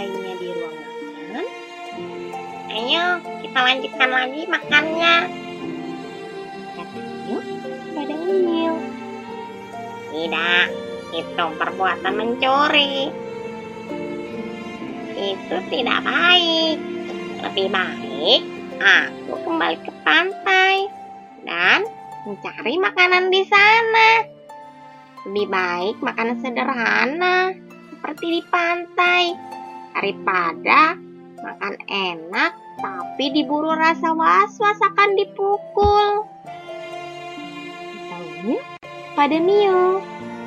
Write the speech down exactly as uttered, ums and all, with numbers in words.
lainnya di ruang makan. Ayo, kita lanjutkan lagi makannya, kata Mio pada Mio. Tidak, itu perbuatan mencuri. Itu tidak baik. Lebih baik aku kembali ke pantai dan mencari makanan di sana. Lebih baik makanan sederhana seperti di pantai daripada makan enak tapi diburu rasa was-was akan dipukul. Tahunya pada Mio.